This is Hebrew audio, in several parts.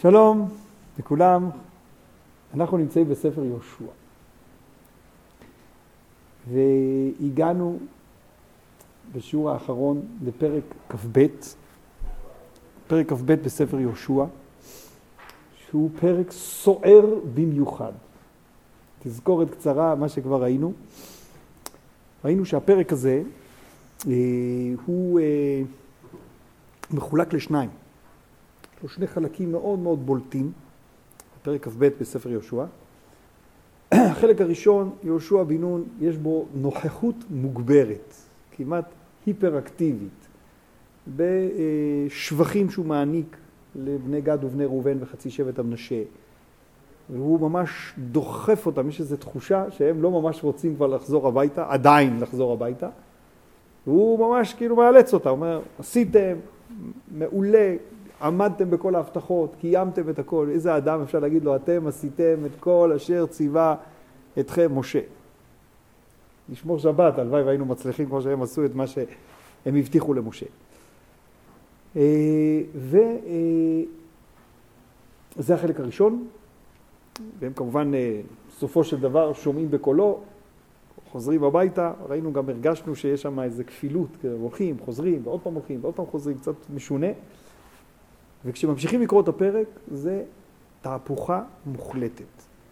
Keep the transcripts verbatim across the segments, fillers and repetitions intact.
שלום לכולם, אנחנו נמצאים בספר יהושע והגענו בשיעור האחרון לפרק כ"ב, פרק כ"ב בספר יהושע, שהוא פרק סוער במיוחד. תזכורת קצרה מה שכבר ראינו. ראינו שהפרק הזה אה, הוא אה, מחולק לשניים. יש לו שני חלקים מאוד מאוד בולטים, פרק כ"ב בספר יהושע. החלק הראשון, יהושע בן נון, יש בו נוכחות מוגברת, כמעט היפראקטיבית, בשבחים שהוא מעניק לבני גד ובני ראובן וחצי שבט המנשה. והוא ממש דוחף אותם, יש איזו תחושה שהם לא ממש רוצים כבר לחזור הביתה, עדיין לחזור הביתה. והוא ממש כאילו מאלץ אותם, אומר, עשיתם, מעולה, עמדתם בכל ההבטחות, קיימתם את הכל. איזה אדם אפשר להגיד לו, אתם עשיתם את כל אשר ציווה אתכם משה. לשמור שבת, הלוואי והיינו מצליחים כמו שהם עשו את מה שהם הבטיחו למשה. וזה החלק הראשון, והם כמובן סופו של דבר שומעים בקולו, חוזרים הביתה, ראינו גם הרגשנו שיש שם איזו כפילות, הולכים, חוזרים, ועוד פעם הולכים, ועוד פעם חוזרים, קצת משונה. וכשממשיכים לקרוא את הפרק, זה תהפוכה מוחלטת.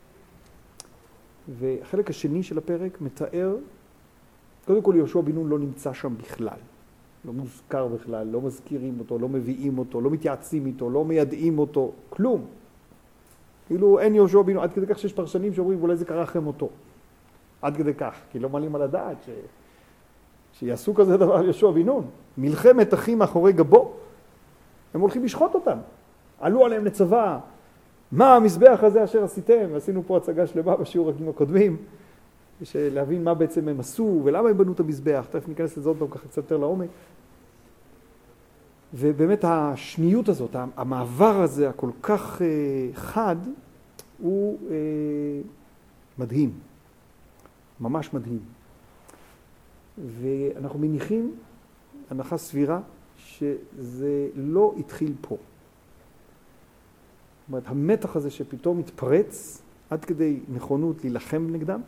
והחלק השני של הפרק מתאר, קודם כל יהושע בן נון לא נמצא שם בכלל. לא מוזכר בכלל, לא מזכירים אותו, לא מביאים אותו, לא מתייעצים איתו, לא מיידעים אותו, כלום. כאילו אין יהושע בן נון, עד כדי כך שיש פרשנים שאומרים, אולי זה קרה אחרי מותו. עד כדי כך, כי לא מעלים על הדעת ש... שיעשו כזה דבר על יהושע בן נון. מלחמת אחים מאחורי גבו. הם הולכים לשחוט אותם. עלו עליהם לצבא. מה המזבח הזה אשר עשיתם? ועשינו פה הצגה שלמה בשיעורים הקודמים, להבין מה בעצם הם עשו ולמה הם בנו את המזבח. תכף ניכנס לזה עוד פעם ככה קצת יותר לעומק. ובאמת השניות הזאת, המעבר הזה הכל כך חד, הוא מדהים. ממש מדהים. ואנחנו מניחים הנחה סבירה שזה לא התחיל פה. זאת אומרת, המתח הזה שפתאום מתפרץ עד כדי נכונות להילחם נגדם.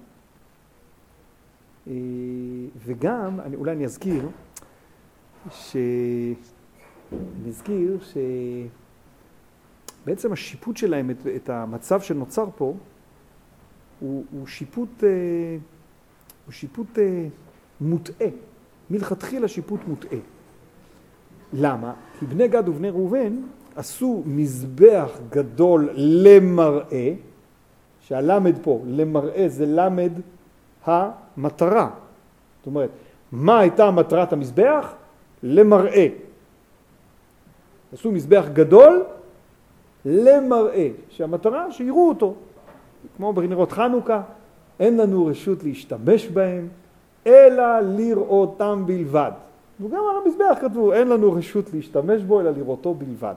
וגם, אני, אולי אני אזכיר, ש... אני אזכיר שבעצם השיפוט שלהם, את, את המצב שנוצר פה, הוא, הוא שיפוט, הוא שיפוט מוטעה. מלכתחילה שיפוט מוטעה. למה? כי בני גד ובני ראובן עשו מזבח גדול למראה, שהלמד פה, למראה זה למד המטרה. זאת אומרת, מה הייתה מטרת המזבח? למראה. עשו מזבח גדול למראה, שהמטרה שיראו אותו. כמו בנרות חנוכה, אין לנו רשות להשתמש בהם, אלא לראותם בלבד. וגם על המזבח כתבו, אין לנו רשות להשתמש בו, אלא לראותו בלבד.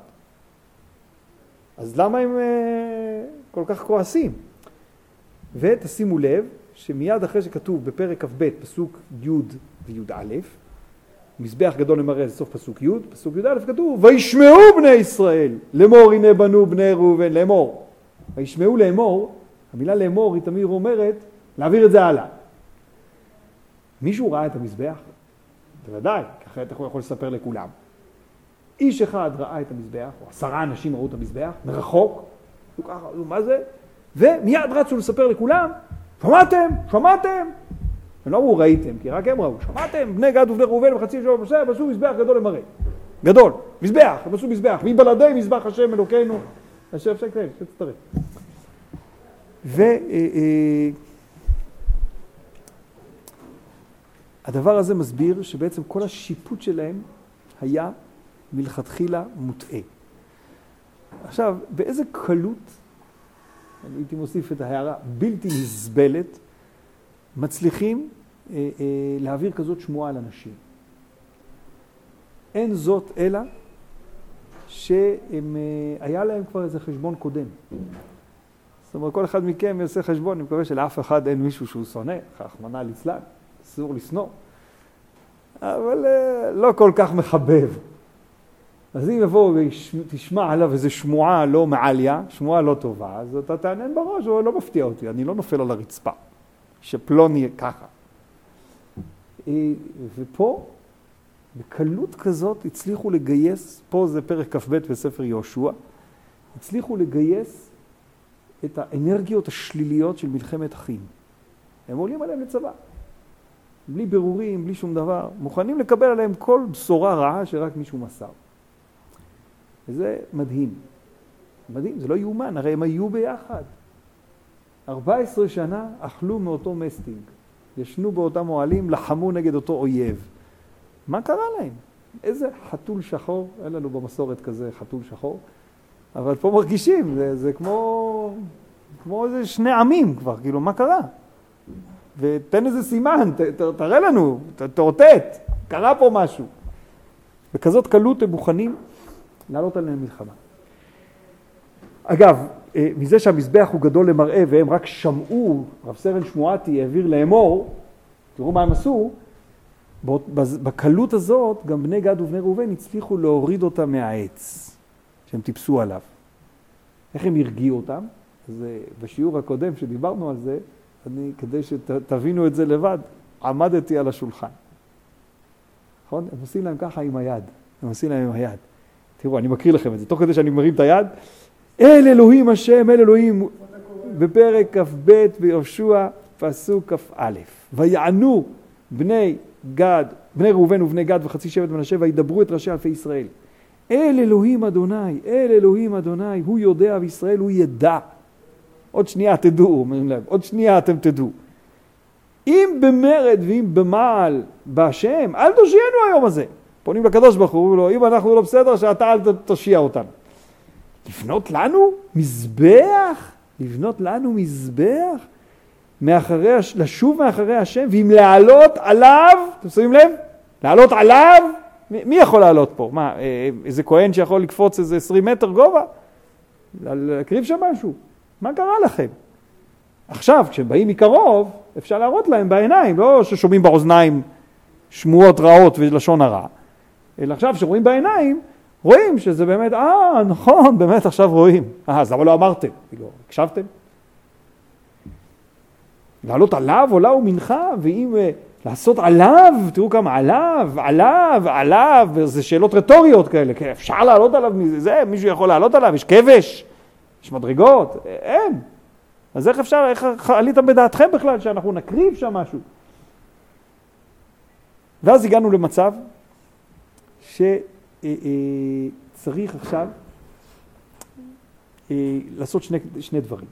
אז למה הם אה, כל כך כועסים? ותשימו לב, שמיד אחרי שכתוב בפרק כ"ב, פסוק י' וי' א', מזבח גדול למראה, זה סוף פסוק י', פסוק י' א' כתוב, וישמעו בני ישראל, לאמור הנה בנו בני ראובן, לאמור. וישמעו לאמור, המילה לאמור היא תמיד אומרת, להעביר את זה הלאה. מישהו ראה את המזבח? בוודאי, ככה אתה יכול לספר לכולם. איש אחד ראה את המזבח, או עשרה אנשים ראו את המזבח, מרחוק, ככה, מה זה? ומיד רצו לספר לכולם, שמעתם? שמעתם? הם לא אמרו ראיתם, כי רק הם ראו, שמעתם? בני גד ובני ראובן וחצי שבט מנשה, הם עשו מזבח גדול למראה. גדול, מזבח, הם עשו מזבח, מבלעדי מזבח השם אלוקינו, אשר אפשר כתב, שתצטרף. ו... הדבר הזה מסביר שבעצם כל השיפוט שלהם היה מלכתחילה מוטעה. עכשיו, באיזה קלות, אני הייתי מוסיף את ההערה, בלתי נסבלת, מצליחים אה, אה, להעביר כזאת שמועה על אנשים. אין זאת אלא שהם, אה, היה להם כבר איזה חשבון קודם. זאת אומרת, כל אחד מכם יעשה חשבון, אני מקווה שלאף אחד אין מישהו שהוא שונא, רחמנא ליצלן. אסור לשנוא, אבל לא כל כך מחבב. אז אם יבוא ותשמע עליו איזו שמועה לא מעליה, שמועה לא טובה, אז אתה תענן בראש, הוא לא מפתיע אותי, אני לא נופל על הרצפה, שפלון יהיה ככה. ופה, בקלות כזאת, הצליחו לגייס, פה זה פרק כ"ב בספר יהושע, הצליחו לגייס את האנרגיות השליליות של מלחמת אחים. הם עולים עליהם לצבא. בלי ברורים, בלי שום דבר. מוכנים לקבל עליהם כל בשורה רעה שרק מישהו מסר. וזה מדהים. מדהים, זה לא יאומן, הרי הם היו ביחד. ארבע עשרה שנה אכלו מאותו מסטינג. ישנו באותם אוהלים, לחמו נגד אותו אויב. מה קרה להם? איזה חתול שחור, אין לנו במסורת כזה חתול שחור, אבל פה מרגישים, זה, זה כמו, כמו איזה שני עמים כבר, כאילו, מה קרה? ותן איזה סימן, ת, ת, תראה לנו, ת, תאותת, קרה פה משהו. וכזאת קלות הם מוכנים לעלות עליהם מלחמה. אגב, מזה שהמזבח הוא גדול למראה והם רק שמעו, רב סרן שמואתי העביר לאמור, תראו מה הם עשו, בקלות הזאת גם בני גד ובני ראובן הצליחו להוריד אותם מהעץ שהם טיפסו עליו. איך הם הרגיעו אותם? אז בשיעור הקודם שדיברנו על זה, אני, כדי שתבינו את זה לבד, עמדתי על השולחן. נכון? הם עושים להם ככה עם היד. הם עושים להם עם היד. תראו, אני מקריא לכם את זה. תוך כדי שאני מרים את היד, אל אלוהים השם, אל אלוהים, בפרק כ"ב ביהושע, פסוק כ"א. ויענו בני גד, בני ראובן ובני גד וחצי שבט מנשה, וידברו את ראשי אלפי ישראל. אל אלוהים אדוני, אל אלוהים אדוני, הוא יודע וישראל הוא ידע. עוד שנייה תדעו, אומרים להם, עוד שנייה אתם תדעו. אם במרד ואם במעל בהשם, אל תושיינו היום הזה. פונים לקדוש ברוך הוא, לו, אם אנחנו לא בסדר, שאתה אל תושיע אותנו. לבנות לנו מזבח, לבנות לנו מזבח, מאחרי, לשוב מאחרי השם, ואם לעלות עליו, אתם שמים לב? לעלות עליו, מי יכול לעלות פה? מה, איזה כהן שיכול לקפוץ איזה עשרים מטר גובה? להקריב שם משהו? מה קרה לכם? עכשיו, כשהם באים מקרוב, אפשר להראות להם בעיניים, לא ששומעים באוזניים שמועות רעות ולשון הרע, אלא עכשיו שרואים בעיניים, רואים שזה באמת, אה, נכון, באמת עכשיו רואים. אה, אז למה לא אמרתם? כאילו, הקשבתם? לעלות עליו, עולה ומנחה, ואם לעשות עליו, תראו כמה עליו, עליו, עליו, וזה שאלות רטוריות כאלה, כי אפשר לעלות עליו מזה, זה, מישהו יכול לעלות עליו, יש כבש, יש מדרגות, אין. אז איך אפשר, איך עליתם בדעתכם בכלל שאנחנו נקריב שם משהו? ואז הגענו למצב שצריך עכשיו לעשות שני, שני דברים.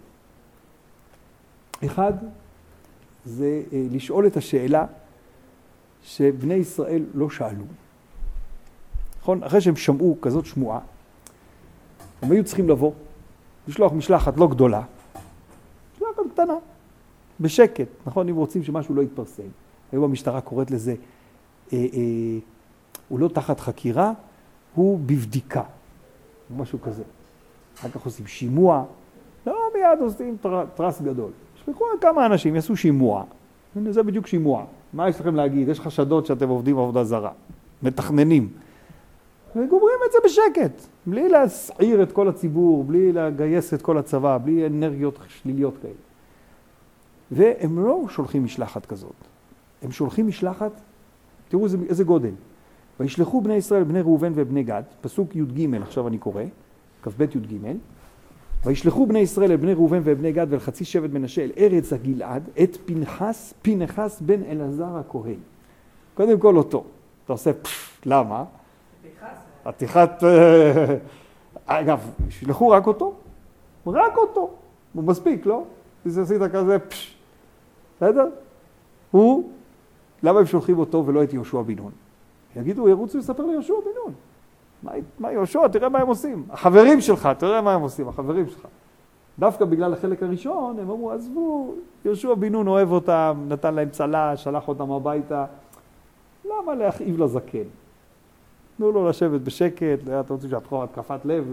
אחד, זה לשאול את השאלה שבני ישראל לא שאלו. נכון? אחרי שהם שמעו כזאת שמועה, הם היו צריכים לבוא, לשלוח משלחת לא גדולה, משלחת קטנה, בשקט, נכון? אם רוצים שמשהו לא יתפרסם. היום המשטרה קוראת לזה, אה, אה, הוא לא תחת חקירה, הוא בבדיקה, משהו כזה. אחר כך עושים שימוע, לא מיד עושים טרס גדול. שכחו כמה אנשים, יעשו שימוע. זה בדיוק שימוע. מה יש לכם להגיד? יש חשדות שאתם עובדים עבודה זרה. מתכננים. וגומרים את זה בשקט. בלי להסעיר את כל הציבור, בלי לגייס את כל הצבא, בלי אנרגיות שליליות כאלה. והם לא שולחים משלחת כזאת. הם שולחים משלחת, תראו איזה, איזה גודל. וישלחו בני ישראל, בני ראובן ובני גד, פסוק י"ג, עכשיו אני קורא, כ"ב י"ג, וישלחו בני ישראל אל בני ראובן ובני גד ואל חצי שבט מנשה אל ארץ הגלעד את פנחס, פנחס בן אלעזר הכהן. קודם כל אותו. אתה עושה פפפ, למה? עתיכת... אגב, שלחו רק אותו? רק אותו. הוא מספיק, לא? אז עשית כזה פפפ. בסדר? הוא, למה הם שולחים אותו ולא את יהושע בן נון? יגידו, ירוצו לספר ליהושע בן נון. מה, מה יהושע? תראה מה הם עושים. החברים שלך, תראה מה הם עושים, החברים שלך. דווקא בגלל החלק הראשון, הם אמרו, עזבו, יהושע בן נון אוהב אותם, נתן להם צל"ש, שלח אותם הביתה. למה להכאיב לזקן? תנו לו לשבת בשקט, אתם רוצים שהתחור התקפת לב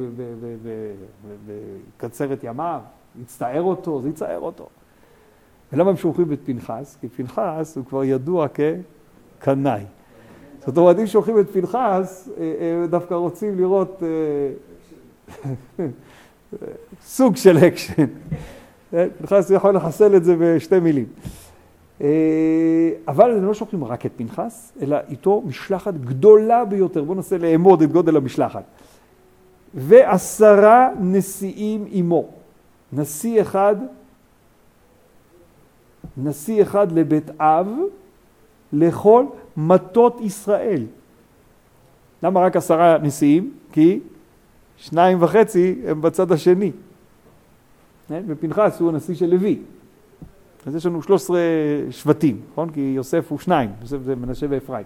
וקצר את ימיו, יצטער אותו, זה יצטער אותו. ולמה הם שולחים את פנחס? כי פנחס הוא כבר ידוע כקנאי. זאת אומרת, אם שולחים את פנחס, דווקא רוצים לראות סוג של אקשן. פנחס יכול לחסל את זה בשתי מילים. אבל הם לא שולחים רק את פנחס, אלא איתו משלחת גדולה ביותר. בואו ננסה לאמוד את גודל המשלחת. ועשרה נשיאים עמו. נשיא אחד, נשיא אחד לבית אב, לכל מטות ישראל. למה רק עשרה נשיאים? כי שניים וחצי הם בצד השני. ופנחס הוא הנשיא של לוי. אז יש לנו שלושה עשר שבטים, נכון? כי יוסף הוא שניים, יוסף זה מנשה ואפרים.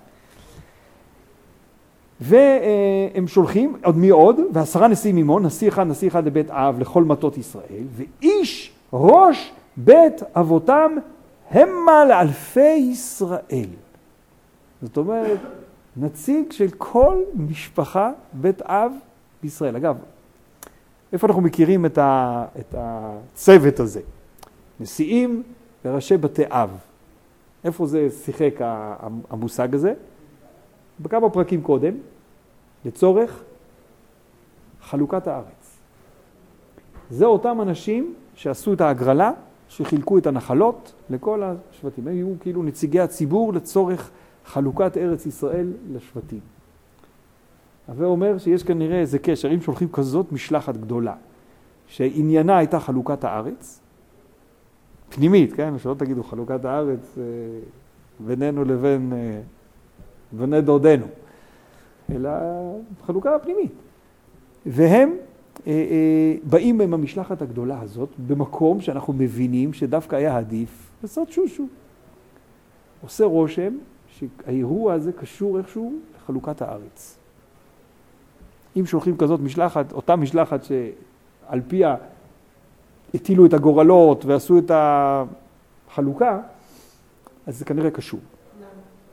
והם שולחים, עוד מי עוד? ועשרה נשיאים עמו, נשיא אחד, נשיא אחד לבית אב, לכל מטות ישראל, ואיש ראש בית אבותם המה לאלפי ישראל. זאת אומרת, נציג של כל משפחה בית אב בישראל. אגב, איפה אנחנו מכירים את, ה, את הצוות הזה? נשיאים וראשי בתי אב. איפה זה שיחק המושג הזה? בכמה פרקים קודם, לצורך חלוקת הארץ. זה אותם אנשים שעשו את ההגרלה, שחילקו את הנחלות לכל השבטים. הם היו כאילו נציגי הציבור לצורך חלוקת ארץ ישראל לשבטים. אבל אומר שיש כנראה איזה קשר, אם שולחים כזאת משלחת גדולה, שעניינה הייתה חלוקת הארץ, פנימית, כן? שלא תגידו חלוקת הארץ בינינו לבין בני דודנו, אלא חלוקה פנימית. והם אה, אה, באים עם המשלחת הגדולה הזאת, במקום שאנחנו מבינים שדווקא היה עדיף לעשות שושו. עושה רושם שהאירוע הזה קשור איכשהו לחלוקת הארץ. אם שולחים כזאת משלחת, אותה משלחת שעל פיה הטילו את הגורלות ועשו את החלוקה, אז זה כנראה קשור. למה?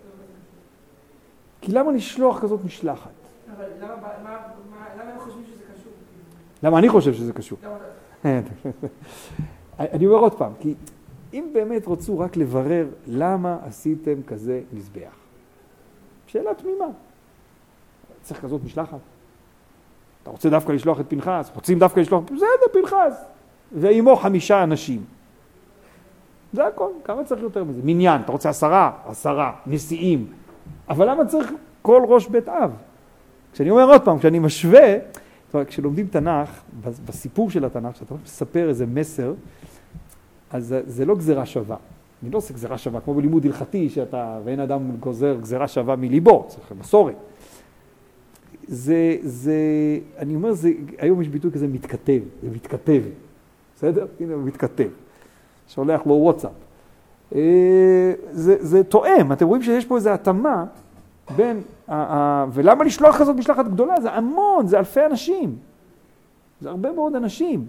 כי למה לשלוח כזאת משלחת? אבל למה, מה, מה, למה הם חושבים שזה קשור? למה אני חושב שזה קשור? למה? אני אומר עוד פעם, כי אם באמת רצו רק לברר למה עשיתם כזה מזבח. שאלה תמימה. צריך כזאת משלחת? אתה רוצה דווקא לשלוח את פנחס? רוצים דווקא לשלוח? זה זה פנחס. ועימו חמישה אנשים. זה הכל. כמה צריך יותר מזה? מניין. אתה רוצה עשרה? עשרה. נשיאים. אבל למה צריך כל ראש בית אב? כשאני אומר עוד פעם, כשאני משווה, כשלומדים תנ"ך, בסיפור של התנ"ך, כשאתה מספר איזה מסר, אז זה, זה לא גזרה שווה. אני לא עושה גזרה שווה, כמו בלימוד הלכתי, שאתה, ואין אדם גוזר גזרה שווה מליבו, צריך מסורת. זה, זה, אני אומר, זה, היום יש ביטוי כזה מתכתב, זה מתכתב. בסדר? הנה הוא מתכתב. שולח לו וואטסאפ. זה, זה תואם, אתם רואים שיש פה איזו התאמה בין, ולמה לשלוח כזאת משלחת גדולה? זה המון, זה אלפי אנשים. זה הרבה מאוד אנשים.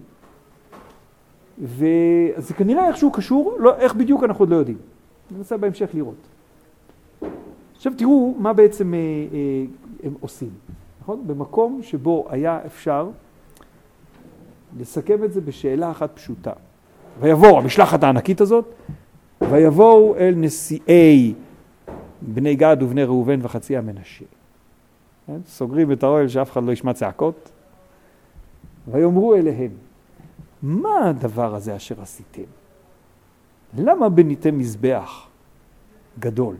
וזה כנראה איכשהו קשור, לא, איך בדיוק אנחנו עוד לא יודעים. אני רוצה בהמשך לראות. עכשיו תראו מה בעצם אה, אה, הם עושים. נכון? במקום שבו היה אפשר לסכם את זה בשאלה אחת פשוטה. ויבואו, המשלחת הענקית הזאת, ויבואו אל נשיאי בני גד ובני ראובן וחצי המנשה. כן? סוגרים את האוהל שאף אחד לא ישמע צעקות. ויאמרו אליהם, מה הדבר הזה אשר עשיתם? למה בניתם מזבח גדול?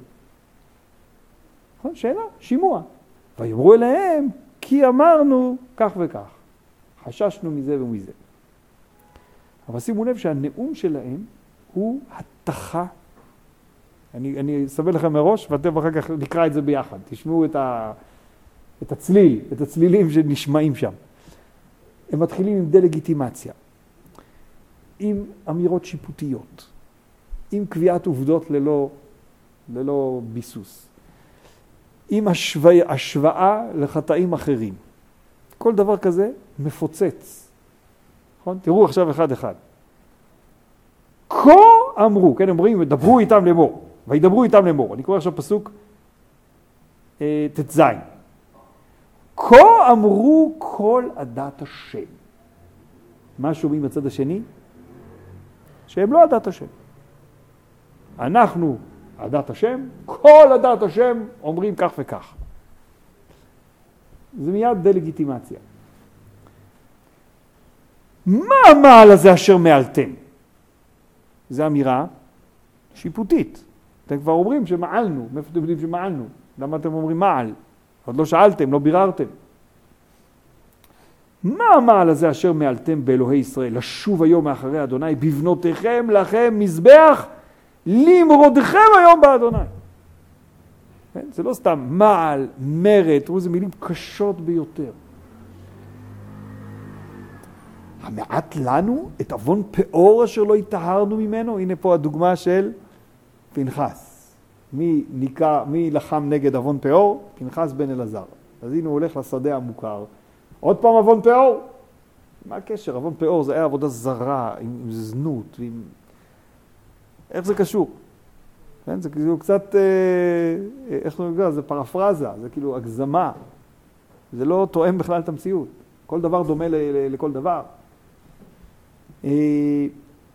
שאלה, שימוע. ויאמרו אליהם, כי אמרנו כך וכך. חששנו מזה ומזה. אבל שימו לב שהנאום שלהם הוא התחה. אני, אני אסבר לכם מראש, ואתם אחר כך נקרא את זה ביחד. תשמעו את, ה, את הצליל, את הצלילים שנשמעים שם. הם מתחילים עם דלגיטימציה, עם אמירות שיפוטיות, עם קביעת עובדות ללא, ללא ביסוס, עם השוואה, השוואה לחטאים אחרים. כל דבר כזה מפוצץ. נכון? תראו עכשיו אחד אחד. כה אמרו, כן, אומרים, דברו איתם לאמור, וידברו איתם לאמור. אני קורא עכשיו פסוק אה, תז. כה אמרו כל עדת השם. מה שומעים בצד השני? שהם לא עדת השם. אנחנו הדת השם, כל הדת השם אומרים כך וכך. זה מיד דה-לגיטימציה. מה המעל הזה אשר מעלתם? זו אמירה שיפוטית. אתם כבר אומרים שמעלנו. מאיפה אתם יודעים שמעלנו? למה אתם אומרים מעל? עוד לא שאלתם, לא ביררתם. מה המעל הזה אשר מעלתם באלוהי ישראל? לשוב היום מאחרי אדוני, בבנותיכם לכם מזבח, למרודכם היום באדוני. כן? זה לא סתם מעל, מרד, תראו, זה מילים קשות ביותר. המעט לנו את אבון פאור אשר לא התאהרנו ממנו. הנה פה הדוגמה של פנחס. מי, ניקה, מי לחם נגד אבון פאור? פנחס בן אלעזר. אז הנה הוא הולך לשדה המוכר. עוד פעם אבון פאור? מה הקשר? אבון פאור זה היה עבודה זרה, עם, עם זנות, ועם... איך זה קשור? כן? זה כאילו קצת, אה, איך זה נקרא? זה פרפרזה, זה כאילו הגזמה. זה לא תואם בכלל את המציאות. כל דבר דומה ל, ל, לכל דבר. אה,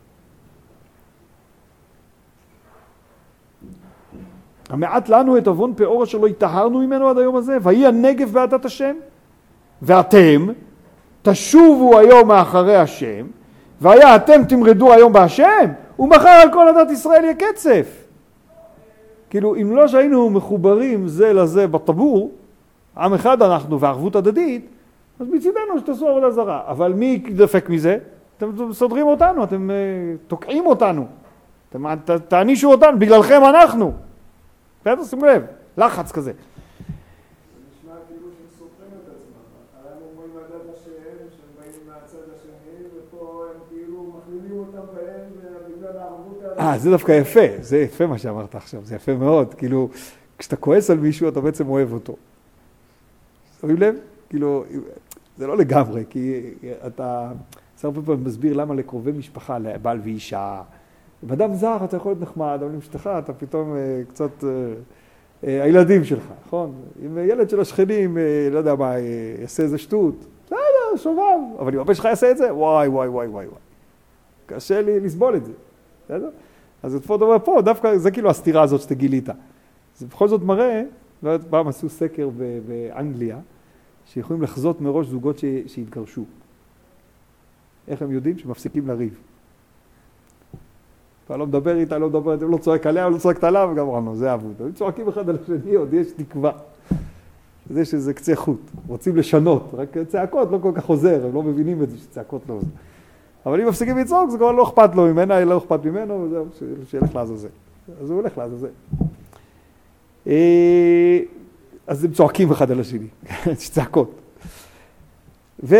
המעט לנו את אבון פאור אשר לא התאהרנו ממנו עד היום הזה, ויהי הנגב בעדת השם, ואתם תשובו היום מאחרי השם, והיה אתם תמרדו היום בהשם, ומחר על כל עדת ישראל יהיה קצף. כאילו, אם לא שהיינו מחוברים זה לזה בטבור, עם אחד אנחנו וערבות הדדית, אז מצידנו שתעשו עבודה זרה. אבל מי דפק מזה? אתם סודרים אותנו, אתם תוקעים אותנו, אתם תענישו אותנו, בגללכם אנחנו. בסדר, שימו לב, לחץ כזה. זה נשמע כאילו שהם סופרים את עצמם. הרי הם אומרים עדת השם, שהם באים מהצד השני, ופה הם כאילו מכלילים אותם בהם בגלל הערבות האלה. אה, זה דווקא יפה, זה יפה מה שאמרת עכשיו, זה יפה מאוד. כאילו, כשאתה כועס על מישהו, אתה בעצם אוהב אותו. שמים לב? כאילו, זה לא לגמרי, כי אתה... הרבה פעמים מסביר למה לקרובי משפחה, לבעל ואישה. באדם זר אתה יכול להיות נחמד, אבל עם אשתך אתה פתאום אה, קצת... אה, אה, הילדים שלך, נכון? אם ילד של השכנים, אה, לא יודע מה, אה, יעשה איזה שטות, בסדר, שובב. אבל אם הבן שלך יעשה את זה, וואי, וואי, וואי, וואי, וואי. קשה לי לסבול את זה, בסדר? אז פה אתה אומר, פה, דווקא זה כאילו הסתירה הזאת שאתה גילית. זה בכל זאת מראה, לא יודעת, פעם עשו סקר באנגליה, שיכולים לחזות מראש זוגות שהתגרשו. איך הם יודעים? שמפסיקים לריב. אתה לא מדבר איתה, לא מדבר איתה, לא צועק עליה, לא צועקת עליו, וגם אמרנו, זה אבוד. הם צועקים אחד על השני, עוד יש תקווה. זה שזה קצה חוט. רוצים לשנות, רק צעקות לא כל כך עוזר, הם לא מבינים את זה שצעקות לא עוזר. אבל אם מפסיקים לצעוק, זה כבר לא אכפת לו ממנה, לא אכפת ממנו, וזהו, שילך לעזאזל. אז הוא הולך לעזאזל. אז הם צועקים אחד על השני, צעקות. ו...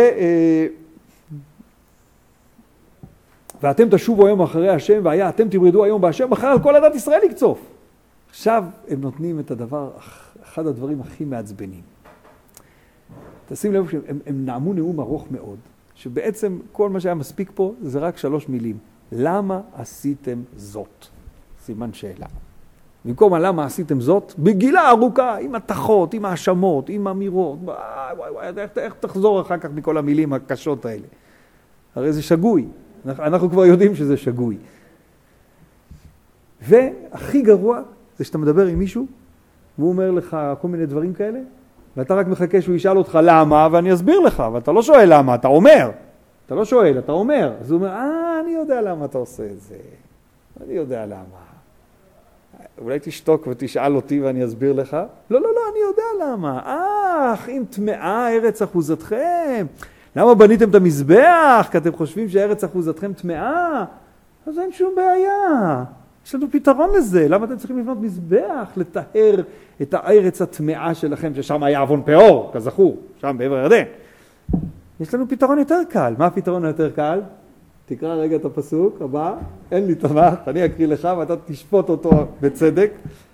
ואתם תשובו היום אחרי השם, והיה אתם תמרדו היום בהשם, מחר על כל עדת ישראל יקצוף. עכשיו הם נותנים את הדבר, אחד הדברים הכי מעצבנים. תשים לב שהם הם נעמו נאום ארוך מאוד, שבעצם כל מה שהיה מספיק פה זה רק שלוש מילים. למה עשיתם זאת? סימן שאלה. במקום למה עשיתם זאת, בגילה ארוכה, עם התחות, עם האשמות, עם אמירות, וואי וואי וואי, איך, איך תחזור אחר כך מכל המילים הקשות האלה? הרי זה שגוי. אנחנו כבר יודעים שזה שגוי. והכי גרוע זה שאתה מדבר עם מישהו, והוא אומר לך כל מיני דברים כאלה, ואתה רק מחכה שהוא ישאל אותך למה, ואני אסביר לך, ואתה לא שואל למה, אתה אומר. אתה לא שואל, אתה אומר. אז הוא אומר, אה, אני יודע למה אתה עושה את זה. אני יודע למה. אולי תשתוק ותשאל אותי ואני אסביר לך. לא, לא, לא, אני יודע למה. אך, אם טמאה ארץ אחוזתכם. למה בניתם את המזבח? כי אתם חושבים שארץ אחוזתכם טמאה? אז אין שום בעיה. יש לנו פתרון לזה. למה אתם צריכים לבנות מזבח? לטהר את הארץ הטמאה שלכם, ששם היה אבון פאור, כזכור, שם בעבר הירדן. יש לנו פתרון יותר קל. מה הפתרון היותר קל? תקרא רגע את הפסוק הבא. אין לי תנ"ך, אני אקריא לך ואתה תשפוט אותו בצדק.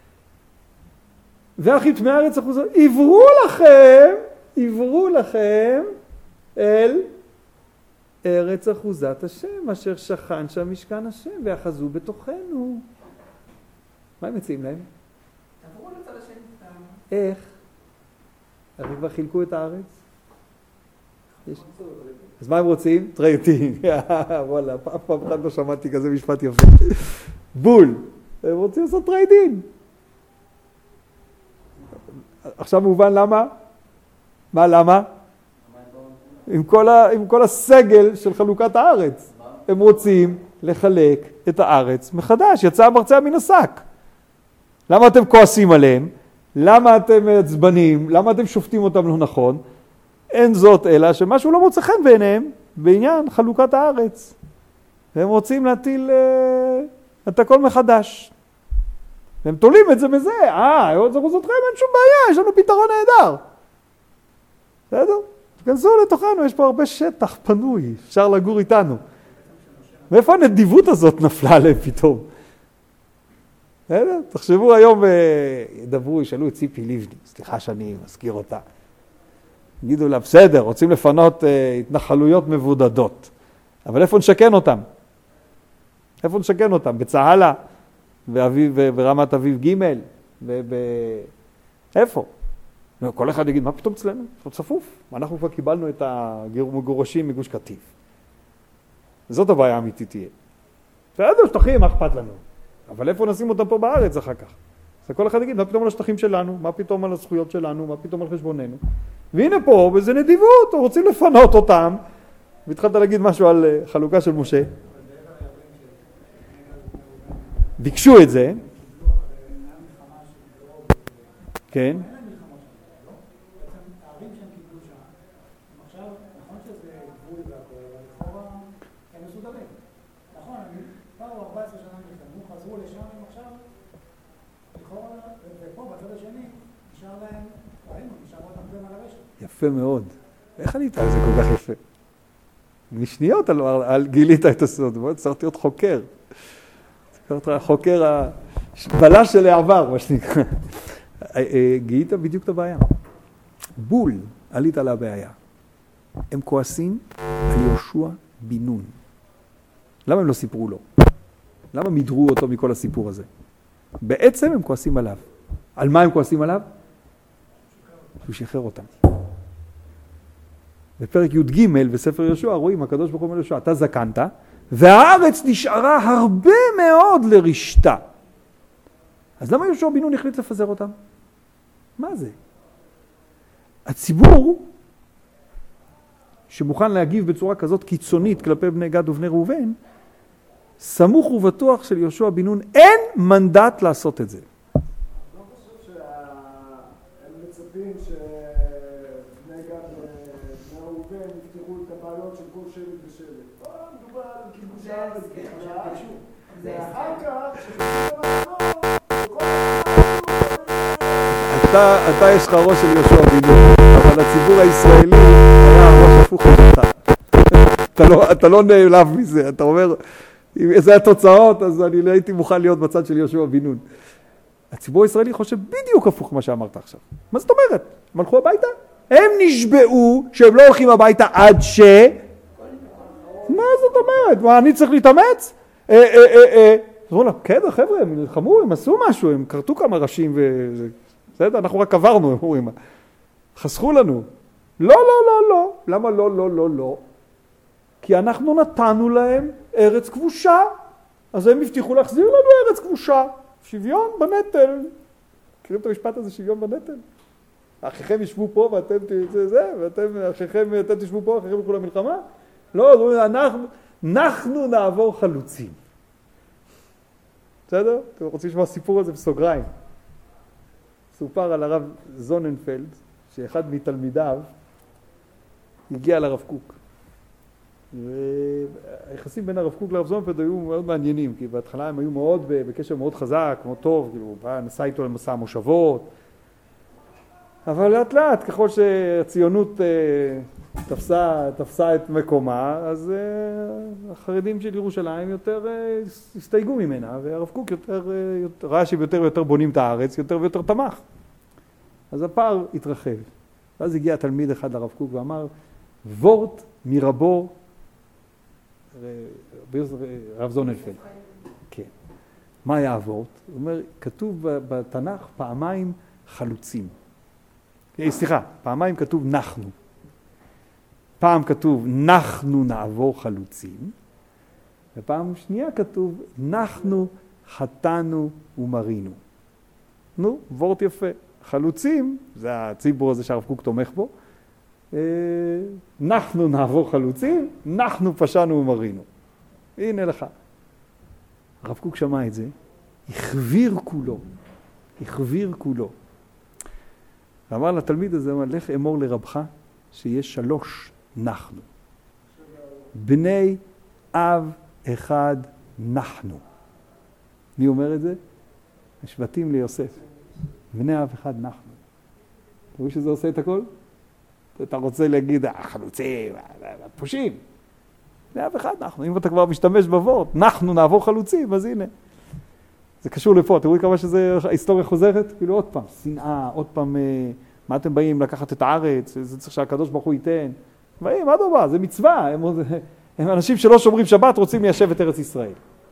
ואחי טמאה ארץ אחוזתכם, עברו לכם, עברו לכם, אל ארץ אחוזת השם, אשר שכן שם משכן השם, ואחזו בתוכנו. מה הם מציעים להם? תעברו לצד השני. איך? הרי כבר חילקו את הארץ? יש... אז מה הם רוצים? תראי אותי. וואלה, אף פעם אחד לא שמעתי כזה משפט יפה. בול. הם רוצים לעשות טריידין. עכשיו מובן למה? מה למה? עם כל, ה, עם כל הסגל של חלוקת הארץ. הם רוצים לחלק את הארץ מחדש. יצא המרצע מן השק. למה אתם כועסים עליהם? למה אתם עצבנים? למה אתם שופטים אותם לא נכון? אין זאת אלא שמשהו לא מוצא חן בעיניהם בעניין חלוקת הארץ. והם רוצים להטיל אה, את הכל מחדש. והם תולים את זה בזה. אה, זה חוזרתכם, אין שום בעיה, יש לנו פתרון נהדר. בסדר? תכנסו לתוכנו, יש פה הרבה שטח פנוי, אפשר לגור איתנו. מאיפה הנדיבות הזאת נפלה עליהם פתאום? בסדר? תחשבו היום, ידברו, ישאלו את ציפי לבני, סליחה שאני מזכיר אותה. יגידו לה, בסדר, רוצים לפנות התנחלויות מבודדות. אבל איפה נשכן אותם? איפה נשכן אותם? בצהלה, ברמת אביב ג' וב... איפה? כל אחד יגיד, מה פתאום אצלנו? זה צפוף. אנחנו כבר קיבלנו את המגורשים מגוש קטיף. זאת הבעיה האמיתית תהיה. בסדר, שטחים, מה אכפת לנו? אבל איפה נשים אותם פה בארץ אחר כך? אז כל אחד יגיד, מה פתאום על השטחים שלנו? מה פתאום על הזכויות שלנו? מה פתאום על חשבוננו? והנה פה, וזה נדיבות, רוצים לפנות אותם. והתחלת להגיד משהו על חלוקה של משה. ביקשו את זה. כן. יפה מאוד. איך עלית על זה כל כך יפה? משניות על, על גילית את הסוד. בוא, צריך להיות חוקר. צריך להיות חוקר הבלש של העבר, מה שנקרא. גילית בדיוק את הבעיה. בול עלית על הבעיה. הם כועסים על יהושע בן נון. למה הם לא סיפרו לו? למה מידרו אותו מכל הסיפור הזה? בעצם הם כועסים עליו. על מה הם כועסים עליו? שהוא שחרר אותם. בפרק י"ג בספר יהושע רואים, הקדוש ברוך הוא אומר ליהושע, אתה זקנת, והארץ נשארה הרבה מאוד לרשתה. אז למה יהושע בן נון החליט לפזר אותם? מה זה? הציבור שמוכן להגיב בצורה כזאת קיצונית כלפי בני גד ובני ראובן, סמוך ובטוח של יהושע בן נון, אין מנדט לעשות את זה. אני לא חושב שהם מצפים שבני גד ובני ראובן יפתחו את הבעיות של כל שבט ושבט. לא, מדובר על כיבוש הארץ בכלל. ואחר כך, שכיבוש המעלות, אתה יש לך ראש של יהושע בן נון, אבל הציבור הישראלי היה ראש הפוך אותך. אתה לא נעלב מזה, אתה אומר, אם זה התוצאות, אז אני לא הייתי מוכן להיות בצד של יהושע בן נון. הציבור הישראלי חושב בדיוק הפוך מה שאמרת עכשיו. מה זאת אומרת? הם הלכו הביתה? הם נשבעו שהם לא הולכים הביתה עד ש... מה זאת אומרת? מה, אני צריך להתאמץ? אה, אה, אה, אה. אז אומרים לה, כדא, חבר'ה, הם נלחמו, הם עשו משהו, הם קרתו כמה ראשים ו... בסדר, אנחנו רק עברנו, הם אומרים. חסכו לנו. לא, לא, לא, לא. למה לא, לא, לא, לא? כי אנחנו נתנו להם ארץ כבושה. אז הם הבטיחו להחזיר לנו ארץ כבושה. שוויון בנטל. מכירים את המשפט הזה, שוויון בנטל? אחיכם ישבו פה ואתם זה, זה, ואתם, אחיכם, אתם תשבו פה, אחיכם ילכו למלחמה? לא, אנחנו, אנחנו נעבור חלוצים. בסדר? אתם רוצים לשמוע סיפור הזה בסוגריים. סופר על הרב זוננפלד, שאחד מתלמידיו הגיע לרב קוק. והיחסים בין הרב קוק לרב זוננפלד היו מאוד מעניינים, כי בהתחלה הם היו מאוד בקשר מאוד חזק, מאוד טוב, כאילו, הוא נסע איתו למסע המושבות. אבל לאט לאט, ככל שהציונות תפסה, תפסה את מקומה, אז החרדים של ירושלים יותר הסתייגו ממנה, והרב קוק יותר, ראה שיותר ויותר בונים את הארץ, יותר ויותר תמך. אז הפער התרחב. ואז הגיע תלמיד אחד לרב קוק ואמר, וורט מרבו, רב זוננפלד. כן. מה היה הוורט? הוא אומר, כתוב בתנ"ך פעמיים חלוצים. סליחה, פעמיים כתוב אנחנו. פעם כתוב אנחנו נעבור חלוצים, ופעם שנייה כתוב אנחנו חטאנו ומרינו. נו, וורט יפה. חלוצים, זה הציבור הזה שהרב קוק תומך בו, אנחנו נעבור חלוצים, אנחנו פשענו ומרינו. הנה לך. הרב קוק שמע את זה, החביר כולו, החביר כולו. ואמר לתלמיד הזה, אמר, לך אמור לרבך שיש שלוש נחנו. בני אב אחד נחנו. מי אומר את זה? השבטים ליוסף. בני אב אחד נחנו. אתה רואה שזה עושה את הכל? אתה רוצה להגיד, חלוצים, פושעים. בני אב אחד נחנו. אם אתה כבר משתמש בוורט, נחנו נעבור חלוצים, אז הנה. זה קשור לפה, תראו כמה שזה היסטוריה חוזרת, כאילו עוד פעם, שנאה, עוד פעם, מה אתם באים לקחת את הארץ, זה צריך שהקדוש ברוך הוא ייתן. באים, מה דומה, זה מצווה, הם, הם אנשים שלא שומרים שבת, רוצים ליישב את ארץ ישראל.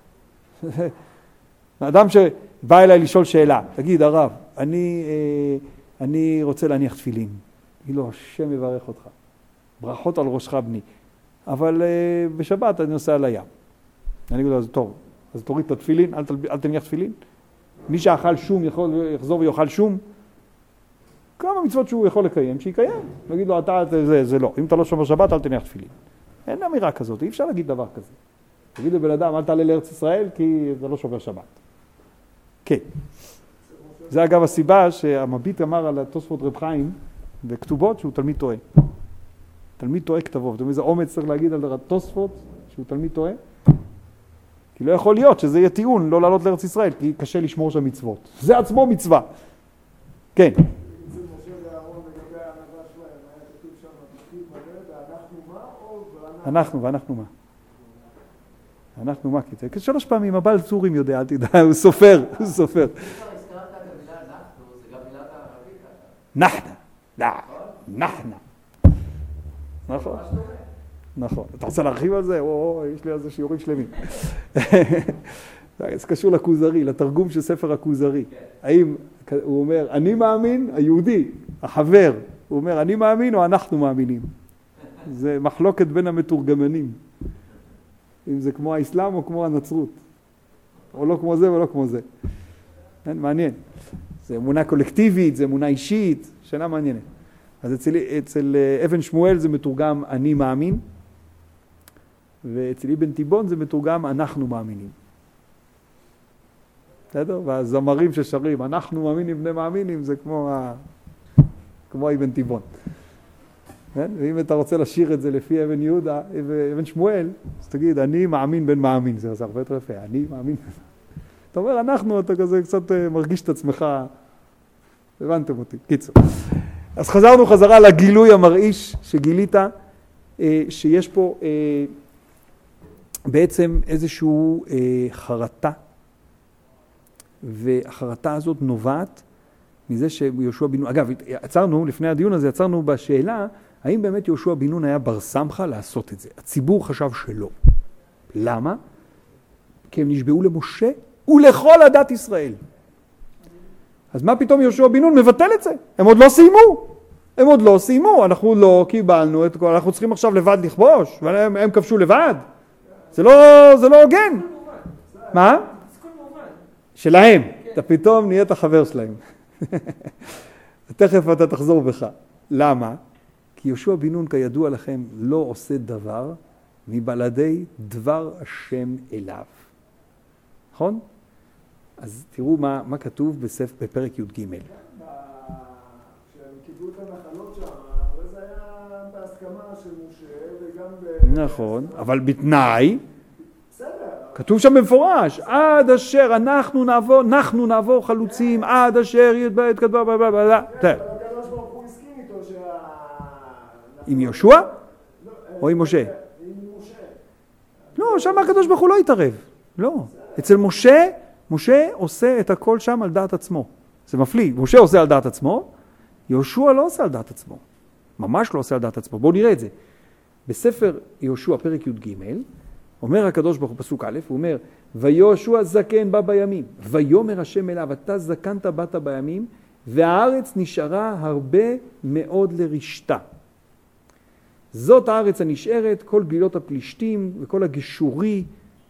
האדם שבא אליי לשאול שאלה, תגיד הרב, אני, אני רוצה להניח תפילין. תגיד לו, השם יברך אותך, ברכות על ראשך בני, אבל בשבת אני נוסע לים. אני אגיד לו, אז טוב. אז תוריד את התפילין, אל, אל תניח תפילין. מי שאכל שום יכול, יחזור ויאכל שום. כמה מצוות שהוא יכול לקיים, שיקיים. נגיד לו, אתה, זה, זה לא. אם אתה לא שומר שבת, אל תניח תפילין. אין אמירה כזאת, אי אפשר להגיד דבר כזה. תגיד לבן אדם, אל תעלה לארץ ישראל, כי זה לא שומר שבת. כן. זה אגב הסיבה שהמביט אמר על התוספות רב חיים, בכתובות שהוא תלמיד טועה. תלמיד טועה כתבו. זאת אומרת, איזה אומץ צריך להגיד על התוספות שהוא תלמיד טועה. כי לא יכול להיות שזה יהיה טיעון לא לעלות לארץ ישראל, כי קשה לשמור שם מצוות. זה עצמו מצווה. כן. זה משה ואהרון לגבי הענבה שלהם, היה כתוב שם, תשתית מלא, ואנחנו מה או ואנחנו? אנחנו, ואנחנו מה? אנחנו מה? כי שלוש פעמים, הבעל צורים יודע, אל תדע, הוא סופר, הוא סופר. הזכרת את המילה אנחנו, זה גם מילת הערבית. נחנה, נחנה. נכון. נכון. אתה רוצה להרחיב על זה? או, יש לי על זה שיעורים שלמים. זה קשור לכוזרי, לתרגום של ספר הכוזרי. האם הוא אומר, אני מאמין, היהודי, החבר, הוא אומר, אני מאמין או אנחנו מאמינים? זה מחלוקת בין המתורגמנים. אם זה כמו האסלאם או כמו הנצרות. או לא כמו זה או לא כמו זה. מעניין. זה אמונה קולקטיבית, זה אמונה אישית, שאלה מעניינת. אז אצל, אצל אבן שמואל זה מתורגם אני מאמין, ואצל אבן תיבון זה מתורגם אנחנו מאמינים. בסדר? והזמרים ששרים, אנחנו מאמינים בני מאמינים, זה כמו, ה... כמו אבן תיבון. כן? ואם אתה רוצה לשיר את זה לפי אבן יהודה, אבן שמואל, אז תגיד, אני מאמין בן מאמין, זה הרבה יותר יפה, אני מאמין. אתה אומר, אנחנו, אתה כזה קצת מרגיש את עצמך, הבנתם אותי, קיצור. אז חזרנו חזרה לגילוי המרעיש שגילית, שיש פה בעצם איזשהו חרטה, והחרטה הזאת נובעת מזה שיהושע בן נון, אגב, עצרנו, לפני הדיון הזה, עצרנו בשאלה, האם באמת יהושע בן נון היה בר סמכה לעשות את זה? הציבור חשב שלא. למה? כי הם נשבעו למשה ולכל עדת ישראל. אז מה פתאום יהושע בן נון מבטל את זה? הם עוד לא סיימו. הם עוד לא סיימו. אנחנו לא קיבלנו את כל, אנחנו צריכים עכשיו לבד לכבוש, והם הם כבשו לבד. זה לא, זה לא הוגן. מה? שלהם. אתה פתאום נהיית החבר שלהם. תכף אתה תחזור בך. למה? כי יהושע בן נון כידוע לכם לא עושה דבר מבלעדי דבר השם אליו. נכון? אז תראו מה, מה כתוב בספר, בפרק י"ג. כשהם קיבלו את הנחלות שם, אבל זה היה בהסכמה של משה וגם ב... נכון, אבל בתנאי, בסדר. כתוב שם במפורש, עד אשר אנחנו נעבור, אנחנו נעבור חלוצים, עד אשר יתבעת כתבה, בלה בלה בלה. אבל הקדוש ברוך הוא הסכים איתו שה... עם יהושע? או עם משה? עם משה. לא, שם הקדוש ברוך הוא לא יתערב. לא. אצל משה, משה עושה את הכל שם על דעת עצמו. זה מפליא. משה עושה על דעת עצמו, יהושע לא עושה על דעת עצמו. ממש לא עושה על דעת עצמו. בואו נראה את זה. בספר יהושע, פרק י"ג, אומר הקדוש ברוך הוא, פסוק א', הוא אומר, ויהושע זקן בא בימים, ויאמר השם אליו, אתה זקנת באת בימים, והארץ נשארה הרבה מאוד לרשתה. זאת הארץ הנשארת, כל גלילות הפלישתים וכל הגשורי,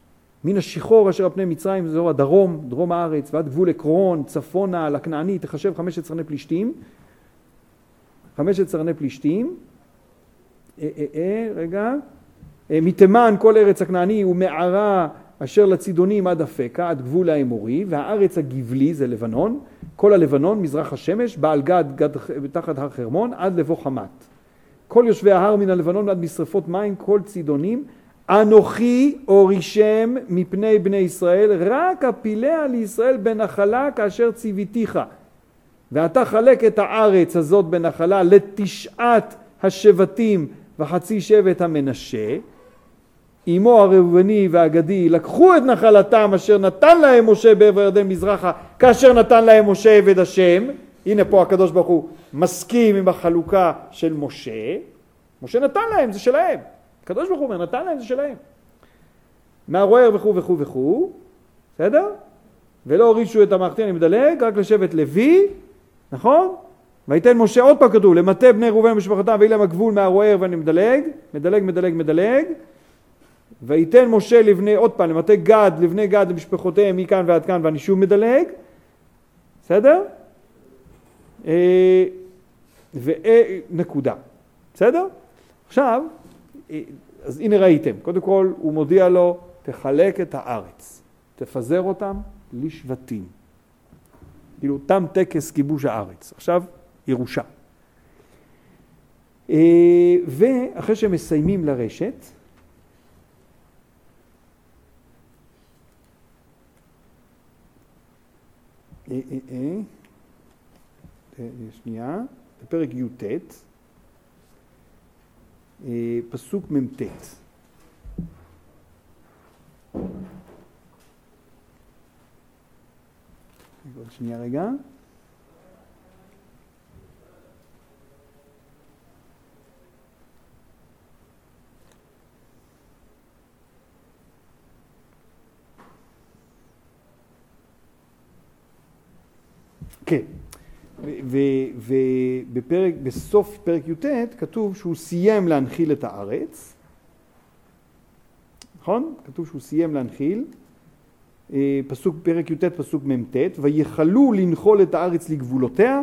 מן השיחור אשר על פני מצרים, זו הדרום, דרום הארץ, ועד גבול עקרון, צפונה, לכנעני, תחשב חמשת צרני פלישתים. חמשת צרני פלישתים. אה, אה, אה, רגע. אה, מתימן, כל ארץ הכנעני, ומערה אשר לצידונים עד אפקה, עד גבול האמורי, והארץ הגבלי, זה לבנון, כל הלבנון, מזרח השמש, בעל גד, גד תחת הר חרמון, עד לבוא חמת. כל יושבי ההר מן הלבנון עד משרפות מים, כל צידונים, אנוכי אורישם מפני בני ישראל, רק הפיליה לישראל בנחלה כאשר ציוויתיך. ואתה חלק את הארץ הזאת בנחלה לתשעת השבטים וחצי שבט המנשה, אמו הראובני והגדי לקחו את נחלתם אשר נתן להם משה בעבר ירדן מזרחה, כאשר נתן להם משה עבד השם. הנה פה הקדוש ברוך הוא מסכים עם החלוקה של משה. משה נתן להם, זה שלהם. הקדוש ברוך הוא אומר, נתן להם, זה שלהם. מהרוער וכו' וכו' וכו', בסדר? ולא הורישו את המערכתי, אני מדלג, רק לשבט לוי, נכון? ויתן משה עוד פעם כתוב, למטה בני ראובן ומשפחתם, ואילם הגבול מהרוער, ואני מדלג, מדלג, מדלג, מדלג. ויתן משה לבני, עוד פעם, למטה גד, לבני גד למשפחותיהם, מכאן ועד כאן, ואני שוב מדלג. בסדר? אה, ונקודה. בסדר? עכשיו, אז הנה ראיתם, קודם כל הוא מודיע לו, תחלק את הארץ, תפזר אותם לשבטים. כאילו, תם טקס כיבוש הארץ. עכשיו, ירושה. ואחרי שהם מסיימים לרשת, אה, אה, אה, שנייה, בפרק י"ט, פסוק ממ"ט. עוד שנייה רגע. כן. ובפרק, בסוף פרק י"ט כתוב שהוא סיים להנחיל את הארץ. נכון? כתוב שהוא סיים להנחיל. פסוק, פרק י"ט, פסוק ממ"ט, ויחלו לנחול את הארץ לגבולותיה,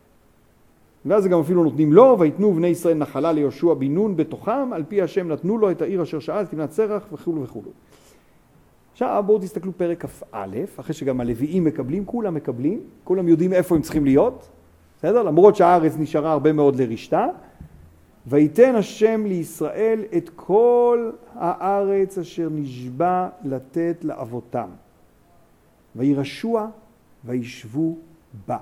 ואז גם אפילו נותנים לו, ויתנו בני ישראל נחלה ליהושע בן נון בתוכם, על פי השם נתנו לו את העיר אשר שאל, תמנת צרח וכו' וכו'. עכשיו בואו תסתכלו פרק כ"א, אחרי שגם הלוויים מקבלים, כולם מקבלים, כולם יודעים איפה הם צריכים להיות, בסדר? למרות שהארץ נשארה הרבה מאוד לרשתה, ויתן השם לישראל את כל הארץ אשר נשבע לתת לאבותם. וירשוע וישבו בה.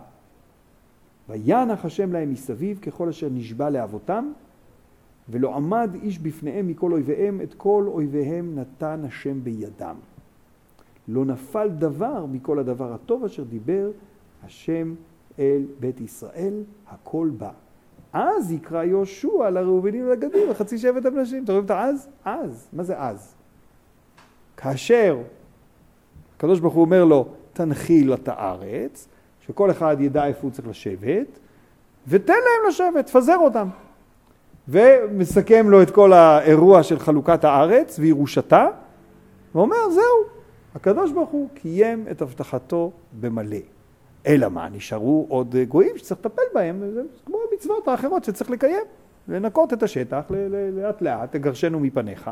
וינח השם להם מסביב ככל אשר נשבע לאבותם, ולא עמד איש בפניהם מכל אויביהם, את כל אויביהם נתן השם בידם. לא נפל דבר מכל הדבר הטוב אשר דיבר השם אל בית ישראל, הכל בא. אז יקרא יהושע לראובנים ולגדים וחצי שבט המנשים. אתה רואים את אז? אז. מה זה אז? כאשר הקדוש ברוך הוא אומר לו, תנחיל את הארץ, שכל אחד ידע איפה הוא צריך לשבת, ותן להם לשבת, תפזר אותם. ומסכם לו את כל האירוע של חלוקת הארץ וירושתה, ואומר, זהו, הקדוש ברוך הוא קיים את הבטחתו במלא. אלא מה, נשארו עוד גויים שצריך לטפל בהם, זה כמו המצוות האחרות שצריך לקיים, לנקות את השטח, לאט לאט, תגרשנו מפניך,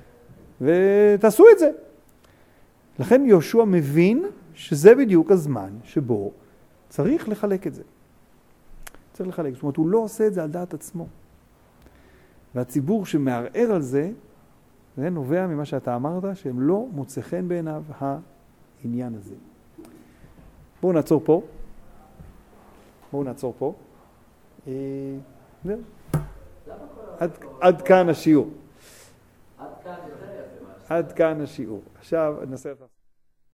ותעשו את זה. לכן יהושע מבין שזה בדיוק הזמן שבו צריך לחלק את זה. צריך לחלק, זאת אומרת, הוא לא עושה את זה על דעת עצמו. והציבור שמערער על זה, זה נובע ממה שאתה אמרת, שהם לא מוצא חן בעיניו העניין הזה. בואו נעצור פה. בואו נעצור פה. זהו. עד כאן השיעור. עד כאן יותר יפה. עד כאן השיעור. עכשיו ננסה...